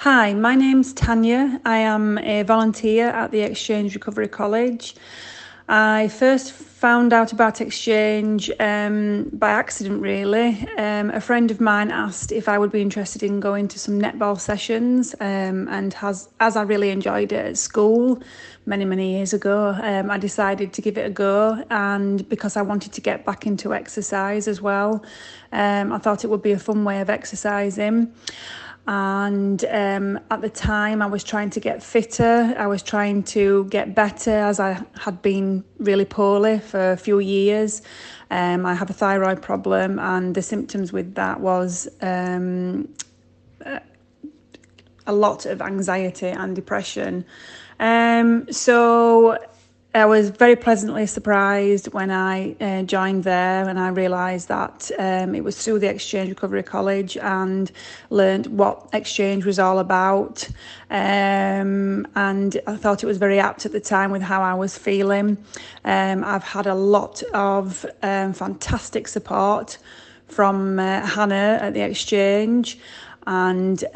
Hi, my name's Tanya. I am a volunteer at the Exchange Recovery College. I first found out about Exchange by accident, really. A friend of mine asked if I would be interested in going to some netball sessions, and as I really enjoyed it at school many years ago, I decided to give it a go. And because I wanted to get back into exercise as well, I thought it would be a fun way of exercising. And at the time I was trying to get fitter, I was trying to get better as I had been really poorly for a few years. I have a thyroid problem, and the symptoms with that was a lot of anxiety and depression. So I was very pleasantly surprised when I joined there, and I realised that it was through the Exchange Recovery College, and learned what Exchange was all about. And I thought it was very apt at the time with how I was feeling. I've had a lot of fantastic support from Hannah at the Exchange, and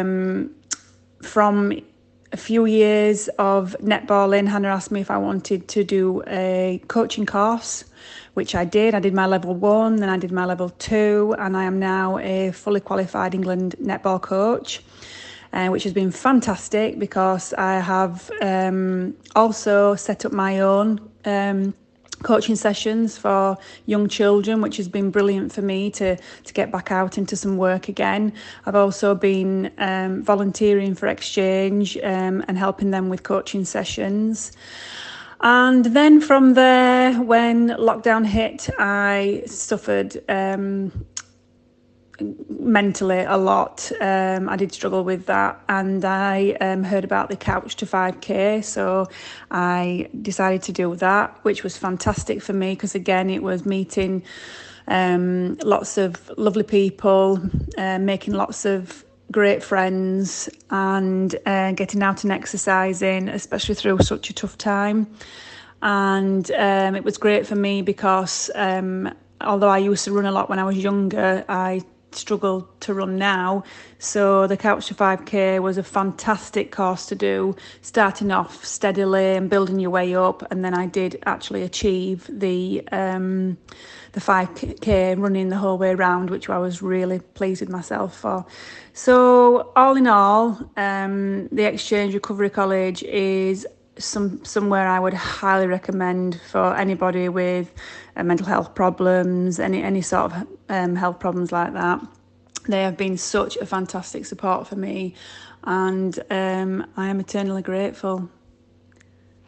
from a few years of netballing, Hannah asked me if I wanted to do a coaching course, which I did. I did my level 1, then I did my level 2, and I am now a fully qualified England netball coach, which has been fantastic because I have also set up my own coaching sessions for young children, which has been brilliant for me to get back out into some work again. I've also been volunteering for Exchange and helping them with coaching sessions. And then from there, when lockdown hit, I suffered mentally a lot. I did struggle with that, and I heard about the Couch to 5K, so I decided to do that, which was fantastic for me because again it was meeting lots of lovely people, making lots of great friends, and getting out and exercising, especially through such a tough time. And it was great for me because although I used to run a lot when I was younger, I struggle to run now. So the Couch to 5K was a fantastic course to do, starting off steadily and building your way up. And then I did actually achieve the 5K running the whole way around, which I was really pleased with myself for. So all in all, the Exchange Recovery College is somewhere I would highly recommend for anybody with mental health problems, any sort of health problems like that. They have been such a fantastic support for me, and I am eternally grateful.